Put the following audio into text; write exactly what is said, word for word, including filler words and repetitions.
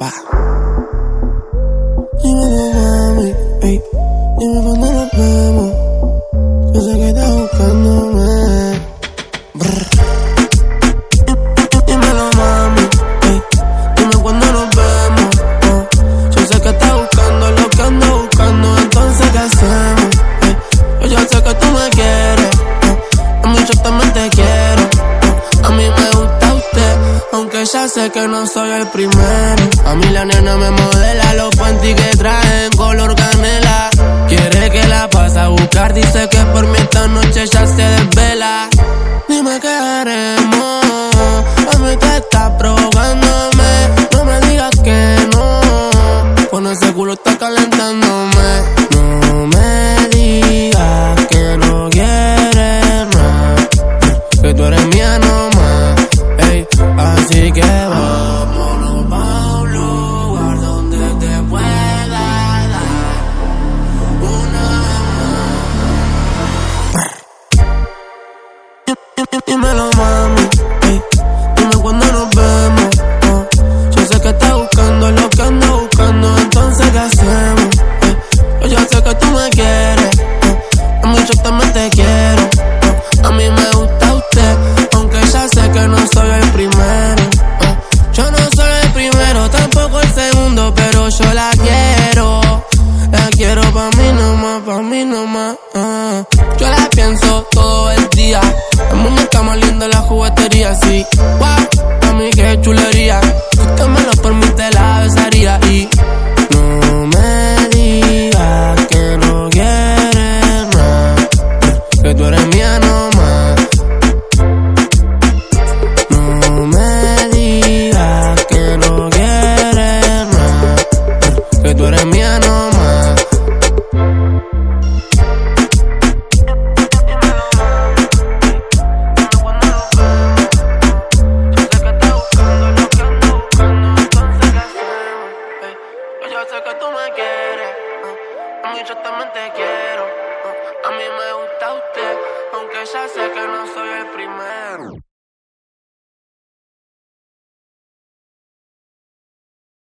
Va. Dímelo, mami, ey, dime cuándo nos vemos. Yo sé que estás buscándome. Brr. Dímelo, mami, ey, dime cuándo nos vemos. Oh. Yo sé que estás buscando lo que ando buscando, entonces ¿qué hacemos? Ey, yo ya sé que tú me quieres, oh. A mí yo también te quiero, oh. A mí me gusta usted, aunque ya sé que no soy el primero. A mí la nena me modela los panty que trae en color canela. Quiere que la pase a buscar, dice que por mí esta noche ya se desvela. Dime qué haremos, a mí te está provocándome. No me digas que no, con ese culo está calentándome. No me digas que no quieres más, que tú eres mía nomás, ey, así que vámonos pa' un lugar donde te pueda dar una más. Dímelo, mami, ey, dime cuándo nos vemos, oh. Yo sé que estás buscando lo que ando buscando, entonces ¿qué hacemos? Ey, yo ya sé que tú me quieres, oh. A mí yo también te quiero, oh. A mí me gusta usted, aunque ya sé que no soy el primero, oh. Yo no soy el primero, tampoco el segundo, pero yo la quiero. La quiero pa' mí nomás, pa' mí nomás, uh. Yo la pienso todo el día. La muñeca más linda en la juguetería, sí. Wow, a mí qué chulería. Si usted me lo permite, la besaría. Y no me digas que no quieres más, que tú eres mía nomás. No me digas que no quieres más, que tú eres mía nomás. Yo sé que tú me quieres, uh, a mí yo también te quiero, uh, a mí me gusta usted, aunque ya sé que no soy el primero.